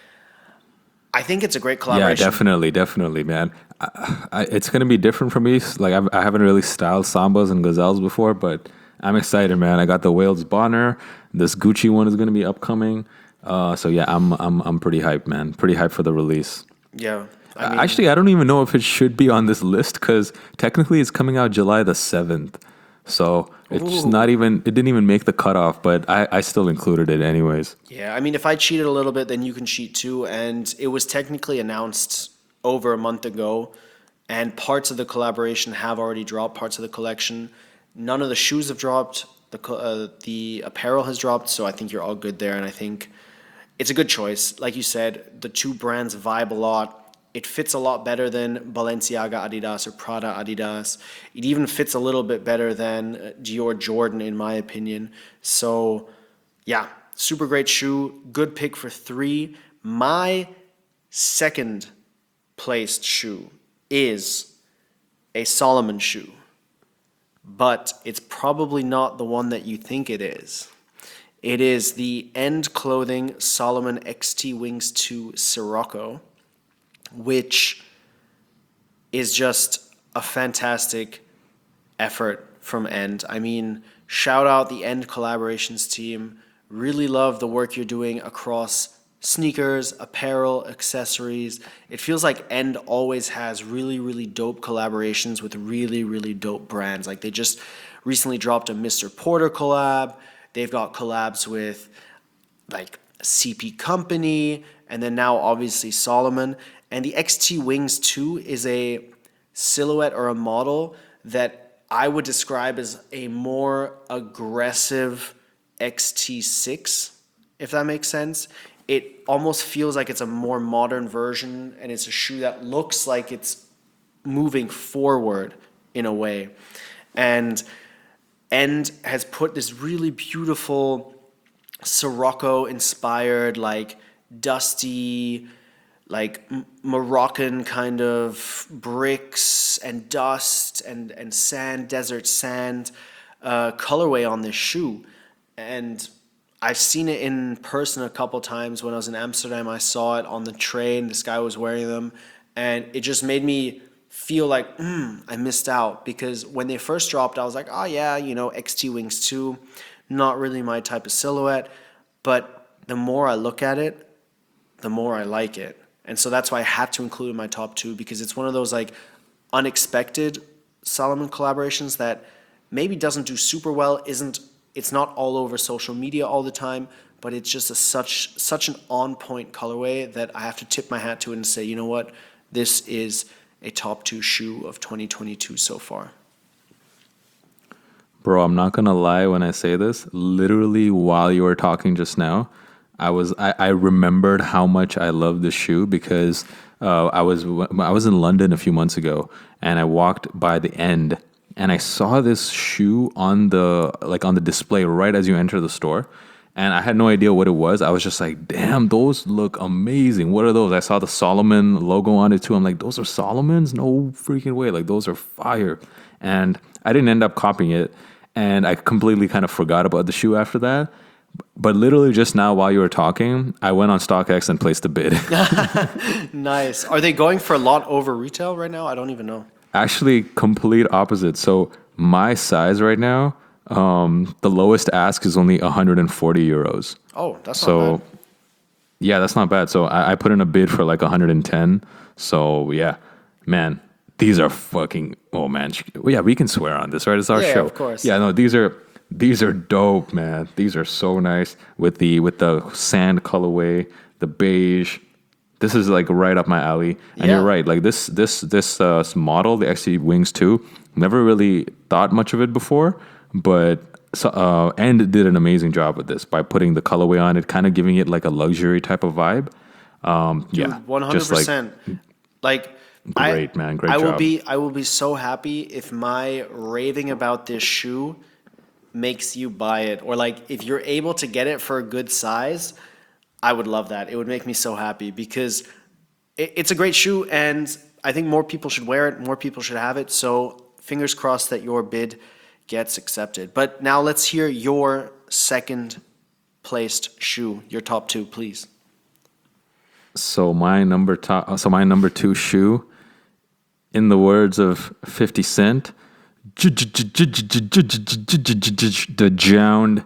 I think it's a great collaboration. Yeah, definitely, man. It's gonna be different for me. Like I haven't really styled Sambas and Gazelles before, but I'm excited, man. I got the Wales Bonner. This Gucci one is gonna be upcoming. So yeah, I'm pretty hyped, man. Pretty hyped for the release. Yeah. I mean, Actually, I don't even know if it should be on this list because technically it's coming out July the 7th. So it's not even, it didn't even make the cutoff, but I still included it anyways. yeah, I mean, if I cheated a little bit, then you can cheat too. And it was technically announced over a month ago, and parts of the collaboration have already dropped, parts of the collection. None of the shoes have dropped. The apparel has dropped, so I think you're all good there. And I think it's a good choice. Like you said, the two brands vibe a lot. It fits a lot better than Balenciaga Adidas or Prada Adidas. It even fits a little bit better than Dior Jordan, in my opinion. So, yeah, super great shoe. Good pick for 3. My second placed shoe is a Salomon shoe, but it's probably not the one that you think it is. It is the End Clothing Salomon XT Wings 2 Sirocco, which is just a fantastic effort from End. I mean, shout out the End collaborations team. Really love the work you're doing across sneakers, apparel, accessories. It feels like End always has really, really dope collaborations with really, really dope brands. Like they just recently dropped a Mr. Porter collab. They've got collabs with like CP Company, and then now obviously Salomon. And the XT Wings 2 is a silhouette or a model that I would describe as a more aggressive XT6, if that makes sense. It almost feels like it's a more modern version, and it's a shoe that looks like it's moving forward in a way. And End has put this really beautiful Sirocco-inspired, like dusty, like Moroccan kind of bricks and dust and sand, desert sand colorway on this shoe. And I've seen it in person a couple times. When I was in Amsterdam, I saw it on the train. This guy was wearing them, and it just made me feel like I missed out, because when they first dropped, I was like, oh yeah, you know, XT Wings 2, not really my type of silhouette. but the more I look at it, the more I like it. And so that's why I had to include it in my top 2, because it's one of those like unexpected Salomon collaborations that maybe doesn't do super well, it's not all over social media all the time, but it's just such an on-point colorway that I have to tip my hat to it and say, you know what, this is a top 2 shoe of 2022 so far. Bro, I'm not gonna lie when I say this. Literally, while you were talking just now, I remembered how much I love this shoe because I was in London a few months ago and I walked by the end and I saw this shoe on the display right as you enter the store. And I had no idea what it was. I was just like, damn, those look amazing. What are those? I saw the Salomon logo on it too. I'm like, those are Salomons? No freaking way. Like, those are fire. And I didn't end up copying it. And I completely kind of forgot about the shoe after that. But literally just now while you were talking, I went on StockX and placed a bid. Nice. Are they going for a lot over retail right now? I don't even know. Actually, complete opposite. So my size right now, the lowest ask is only 140 euros. Oh, that's not bad. Yeah, that's not bad. So I put in a bid for like 110. So yeah, man, these are fucking, oh man. Yeah, we can swear on this, right? It's our Yeah, show. of course. Yeah, no, these are dope, man. These are so nice with the sand colorway, the beige. This is like right up my alley. And Yeah. you're right. Like this model, the XC Wings 2, never really thought much of it before, but and did an amazing job with this by putting the colorway on it, kind of giving it like a luxury type of vibe. Yeah, 100%. Like great, man. Great job. I will be so happy if my raving about this shoe makes you buy it, or like if you're able to get it for a good size. I would love that. It would make me so happy because it's a great shoe and I think more people should wear it, more people should have it. So fingers crossed that your bid gets accepted. But now let's hear your second placed shoe, your top 2, please. So my number 2 shoe, in the words of 50 Cent, the Jound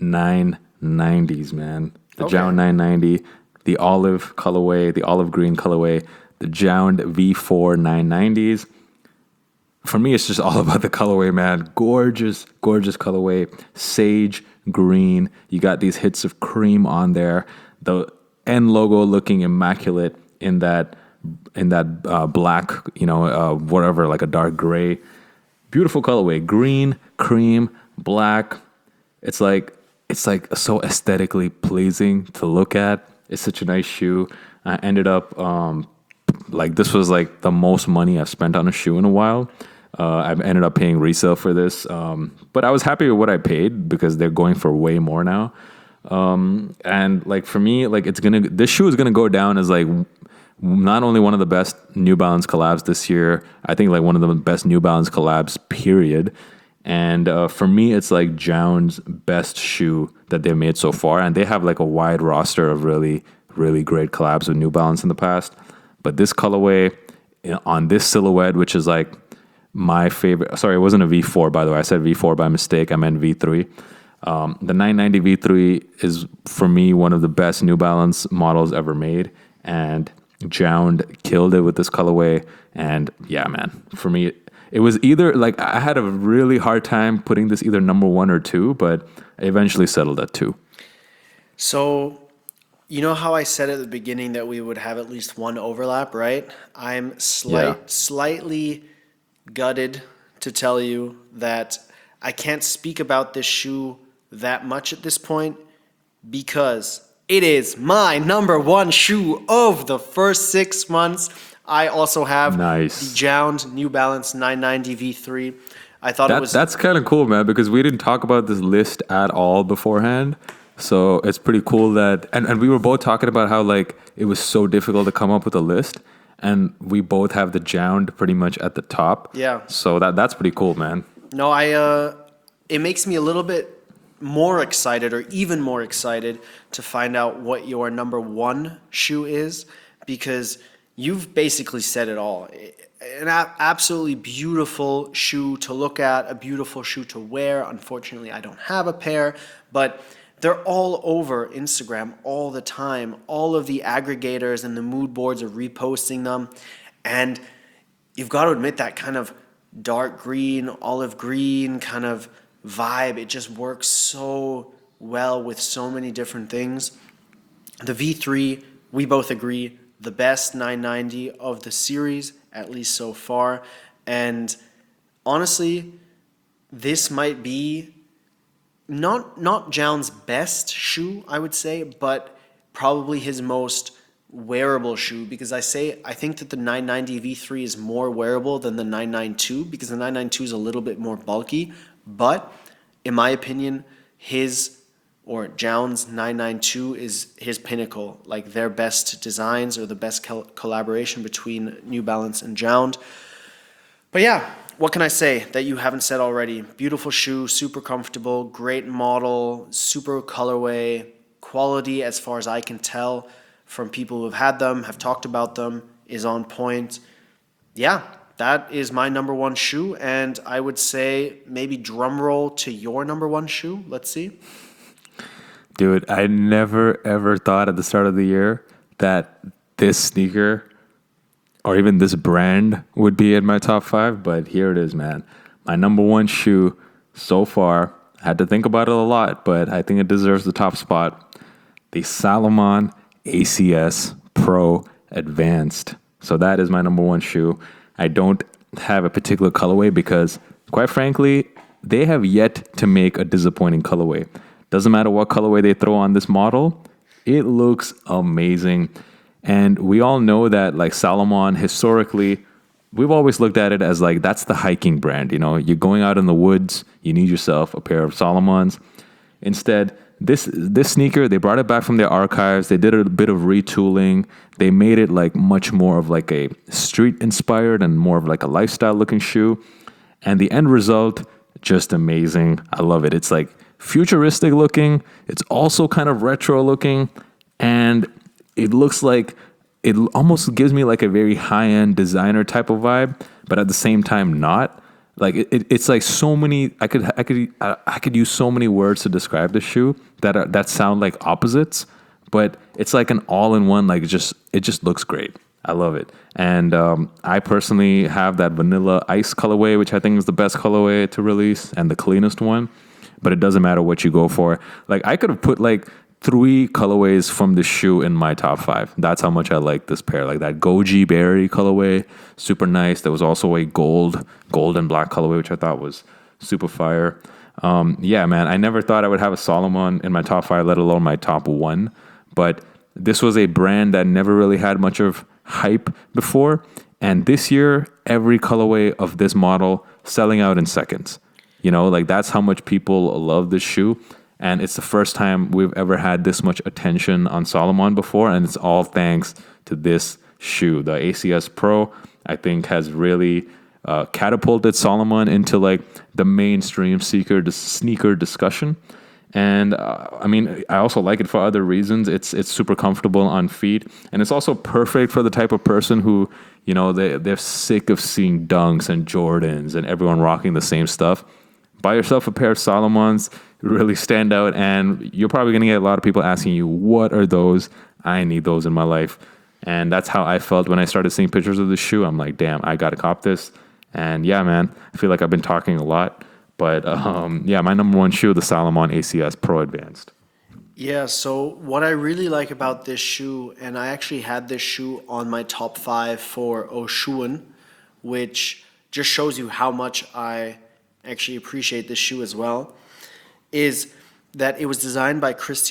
990s, man. The Jound 990, the olive colorway, the olive green colorway, the Jound V4 990s. For me, it's just all about the colorway, man. Gorgeous, gorgeous colorway. Sage green. You got these hits of cream on there. The N logo looking immaculate in that black, whatever, like a dark gray. Beautiful colorway. Green, cream, black. It's like so aesthetically pleasing to look at. It's such a nice shoe. I ended up this was like the most money I've spent on a shoe in a while. I've ended up paying resale for this, but I was happy with what I paid because they're going for way more now. And like for me, like this shoe is gonna go down as like not only one of the best New Balance collabs this year, I think like one of the best New Balance collabs, period. And for me, it's like Jound's best shoe that they've made so far. And they have like a wide roster of really, really great collabs with New Balance in the past. But this colorway on this silhouette, which is like my favorite. Sorry, it wasn't a V4, by the way. I said V4 by mistake. I meant V3. The 990 V3 is, for me, one of the best New Balance models ever made. And Jound killed it with this colorway. And yeah, man, for me, it was either like I had a really hard time putting this either number 1 or 2, but I eventually settled at 2. So, you know how I said at the beginning that we would have at least one overlap, right? I'm slightly gutted to tell you that I can't speak about this shoe that much at this point because it is my number 1 shoe of the first 6 months. I also have the Jound New Balance 990 V3. I thought that's kind of cool, man, because we didn't talk about this list at all beforehand. So it's pretty cool that, and we were both talking about how like it was so difficult to come up with a list, and we both have the Jound pretty much at the top. Yeah. So that's pretty cool, man. No, it makes me a little bit more excited, or even more excited, to find out what your number 1 shoe is, because you've basically said it all. An absolutely beautiful shoe to look at, a beautiful shoe to wear. Unfortunately, I don't have a pair, but they're all over Instagram all the time. All of the aggregators and the mood boards are reposting them. And you've got to admit that kind of dark green, olive green kind of vibe, it just works so well with so many different things. The V3, we both agree, the best 990 of the series, at least so far. And honestly, this might be not Jaun's best shoe, I would say, but probably his most wearable shoe, because I think that the 990 V3 is more wearable than the 992, because the 992 is a little bit more bulky. But in my opinion, Jaun's 992 is his pinnacle, like their best designs or the best collaboration between New Balance and Jaun. But yeah, what can I say that you haven't said already? Beautiful shoe, super comfortable, great model, super colorway, quality as far as I can tell from people who have had them, have talked about them, is on point. Yeah, that is my number one shoe, and I would say maybe drum roll to your number one shoe. Let's see. Dude, I never ever thought at the start of the year that this sneaker or even this brand would be in my top 5, but here it is, man. My number one shoe so far. I had to think about it a lot, but I think it deserves the top spot. The Salomon ACS Pro Advanced. So that is my number one shoe. I don't have a particular colorway because, quite frankly, they have yet to make a disappointing colorway. Doesn't matter what colorway they throw on this model, it looks amazing. And we all know that, like, Salomon, historically, we've always looked at it as like that's the hiking brand. You know, you're going out in the woods, you need yourself a pair of Salomons. Instead, this sneaker, they brought it back from their archives. They did a bit of retooling. They made it like much more of like a street inspired and more of like a lifestyle looking shoe. And the end result, just amazing. I love it. It's like futuristic looking. It's also kind of retro looking. And it looks like, it almost gives me like a very high-end designer type of vibe, but at the same time not. Like it's like so many. I could use so many words to describe the shoe that sound like opposites, but it's like an all-in-one. Like it just looks great. I love it, and I personally have that vanilla ice colorway, which I think is the best colorway to release and the cleanest one. But it doesn't matter what you go for. Like I could have put like 3 colorways from the shoe in my top 5. That's how much I like this pair. Like that goji berry colorway, super nice. There was also a gold and black colorway, which I thought was super fire. Yeah, man, I never thought I would have a Salomon in my top 5, let alone my top 1. But this was a brand that never really had much of hype before. And this year, every colorway of this model selling out in seconds. You know, like that's how much people love this shoe. And it's the first time we've ever had this much attention on Salomon before. And it's all thanks to this shoe. The ACS Pro, I think, has really catapulted Salomon into like the mainstream sneaker discussion. And I mean, I also like it for other reasons. It's super comfortable on feet. And it's also perfect for the type of person who, you know, they're sick of seeing Dunks and Jordans and everyone rocking the same stuff. Buy yourself a pair of Salomons, really stand out, and you're probably going to get a lot of people asking you, what are those? I need those in my life. And that's how I felt when I started seeing pictures of the shoe. I'm like, damn, I got to cop this. And yeah, man, I feel like I've been talking a lot. But yeah, my number one shoe, the Salomon ACS Pro Advanced. Yeah, so what I really like about this shoe, and I actually had this shoe on my top 5 for Oshun, which just shows you how much I actually appreciate this shoe as well, is that it was designed by this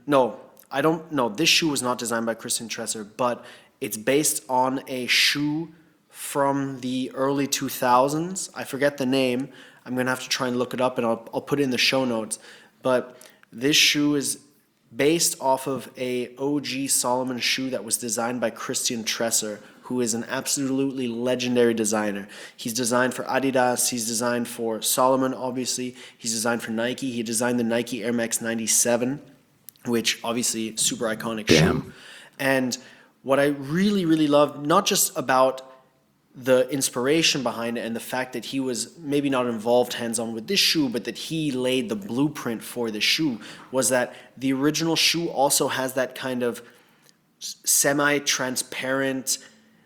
shoe was not designed by Christian Tresser, but it's based on a shoe from the early 2000s. I forget the name. I'm going to have to try and look it up, and I'll put it in the show notes. But this shoe is based off of a OG Salomon shoe that was designed by Christian Tresser, who is an absolutely legendary designer. He's designed for Adidas, he's designed for Salomon, obviously, he's designed for Nike. He designed the Nike Air Max 97, which obviously super iconic shoe. And what I really, really love, not just about the inspiration behind it and the fact that he was maybe not involved hands-on with this shoe, but that he laid the blueprint for the shoe, was that the original shoe also has that kind of semi-transparent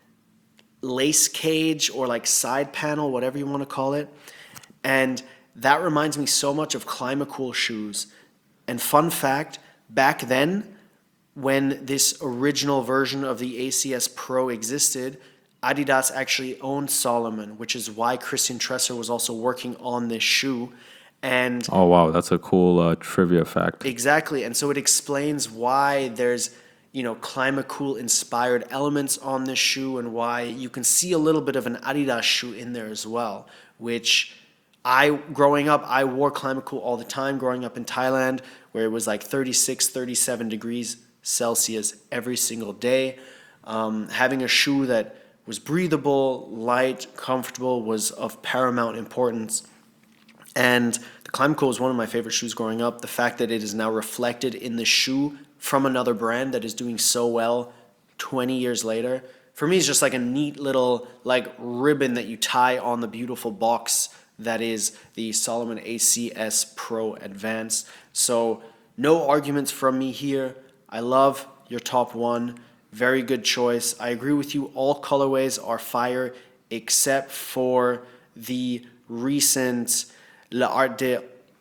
lace cage or like side panel, whatever you want to call it. And that reminds me so much of Climacool shoes. And fun fact, back then, when this original version of the ACS Pro existed, Adidas actually owned Salomon, which is why Christian Tresser was also working on this shoe. And Oh wow, that's a cool trivia fact. exactly, and so it explains why there's, Climacool inspired elements on this shoe, and why you can see a little bit of an Adidas shoe in there as well, which growing up, I wore Climacool all the time growing up in Thailand, where it was like 36, 37 degrees Celsius every single day. Having a shoe that was breathable, light, comfortable was of paramount importance. And the Climacool was one of my favorite shoes growing up. The fact that it is now reflected in the shoe from another brand that is doing so well 20 years later, for me is just like a neat little like ribbon that you tie on the beautiful box that is the Salomon ACS Pro Advance. So no arguments from me here. I love your top one. Very good choice. I agree with you. All colorways are fire except for the recent L'Art de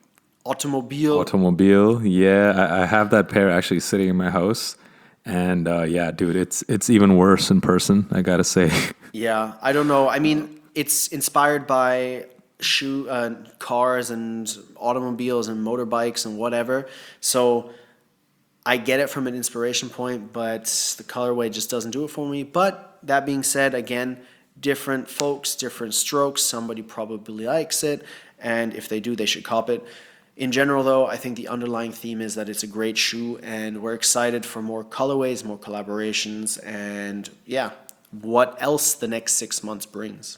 Automobile, yeah, I have that pair actually sitting in my house, and yeah, dude, it's even worse in person, I gotta say. Yeah, I don't know. I mean, it's inspired by cars and automobiles and motorbikes and whatever. So I get it from an inspiration point, but the colorway just doesn't do it for me. But that being said, again, different folks, different strokes. Somebody probably likes it, and if they do, they should cop it. In general, though, I think the underlying theme is that it's a great shoe, and we're excited for more colorways, more collaborations, and yeah, what else the next 6 months brings.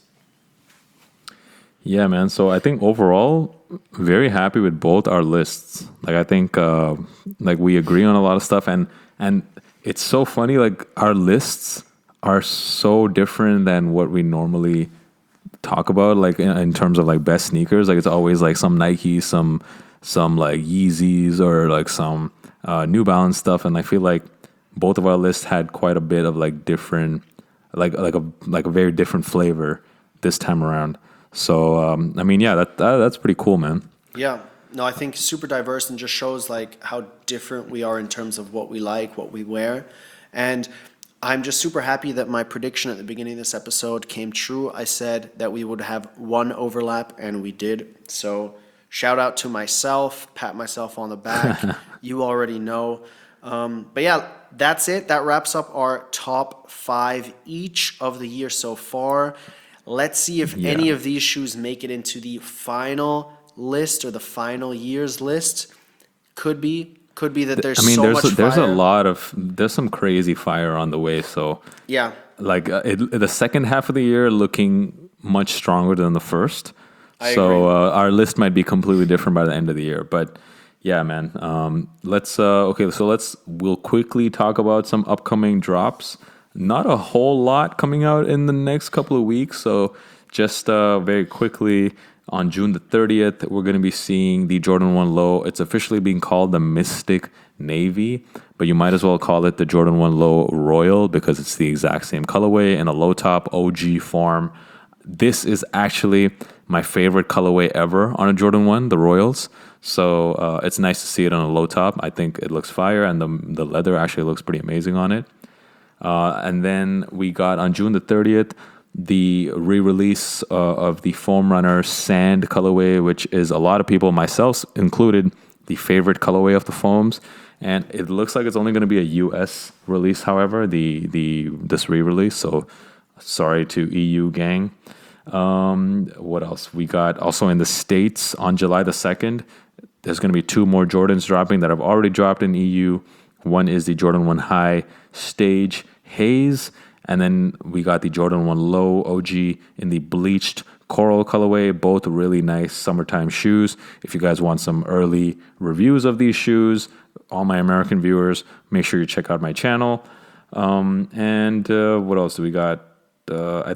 Yeah, man. So I think overall, very happy with both our lists. Like I think like we agree on a lot of stuff, and it's so funny. Like our lists are so different than what we normally talk about. Like in terms of like best sneakers, like it's always like some Nike, some like Yeezys, or like some New Balance stuff. And I feel like both of our lists had quite a bit of like different, like a very different flavor this time around. So, I mean, yeah, that's pretty cool, man. Yeah. No, I think super diverse and just shows like how different we are in terms of what we like, what we wear. And I'm just super happy that my prediction at the beginning of this episode came true. I said that we would have one overlap, and we did. So shout out to myself, pat myself on the back. You already know. But yeah, that's it. That wraps up our top 5 each of the year so far. Let's see if any of these shoes make it into the final list or the final year's list. Could be that there's so much fire. There's some crazy fire on the way. So Yeah. like the second half of the year looking much stronger than the first. I So agree. our list might be completely different by the end of the year. But yeah, man. We'll quickly talk about some upcoming drops. Not a whole lot coming out in the next couple of weeks. So just very quickly, on June the 30th, we're going to be seeing the Jordan 1 Low. It's officially being called the Mystic Navy, but you might as well call it the Jordan 1 Low Royal because it's the exact same colorway in a low top OG form. This is actually my favorite colorway ever on a Jordan 1, the Royals. So it's nice to see it on a low top. I think it looks fire, and the leather actually looks pretty amazing on it. And then we got on June the 30th, the re-release of the Foam Runner Sand colorway, which is a lot of people, myself included, the favorite colorway of the foams. And it looks like it's only going to be a US release, however, this re-release. So sorry to EU gang. What else? We got also in the States on July the 2nd, there's going to be 2 more Jordans dropping that have already dropped in EU. One is the Jordan 1 High Stage Haze, and then we got the Jordan 1 Low OG in the bleached coral colorway. Both really nice summertime shoes. If you guys want some early reviews of these shoes, all my American viewers, make sure you check out my channel. And what else do we got?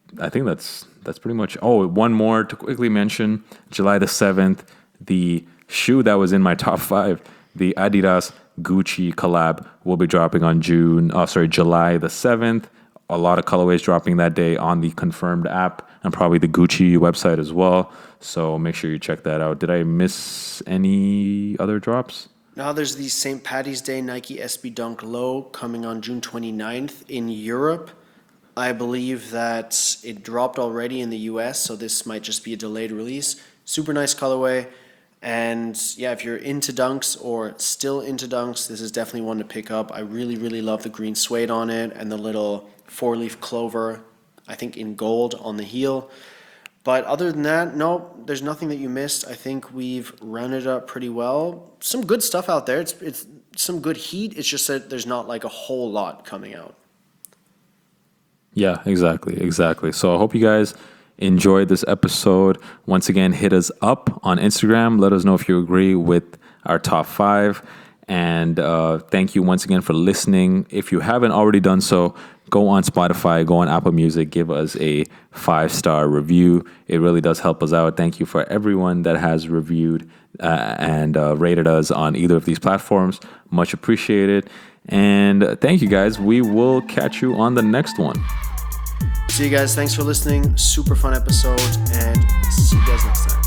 I think that's pretty much. Oh, one more to quickly mention: July the 7th, the shoe that was in my top 5, the Adidas Gucci collab, will be dropping on July the 7th. A lot of colorways dropping that day on the Confirmed app and probably the Gucci website as well. So make sure you check that out. Did I miss any other drops? Now there's the St. Paddy's Day Nike SB Dunk Low coming on June 29th in Europe. I believe that it dropped already in the US, so this might just be a delayed release. Super nice colorway. And yeah, if you're into dunks or still into dunks, this is definitely one to pick up. I really, really love the green suede on it and the little 4-leaf clover, I think in gold on the heel. But other than that, no, there's nothing that you missed. I think we've rounded it up pretty well. Some good stuff out there. It's some good heat. It's just that there's not like a whole lot coming out. Yeah, exactly. So I hope you guys enjoyed this episode. Once again, hit us up on Instagram. Let us know if you agree with our top 5. And thank you once again for listening. If you haven't already done so, go on Spotify, go on Apple Music, give us a 5-star review. It really does help us out. Thank you for everyone that has reviewed and rated us on either of these platforms. Much appreciated. And thank you guys. We will catch you on the next one. See you guys. Thanks for listening. Super fun episode. And see you guys next time.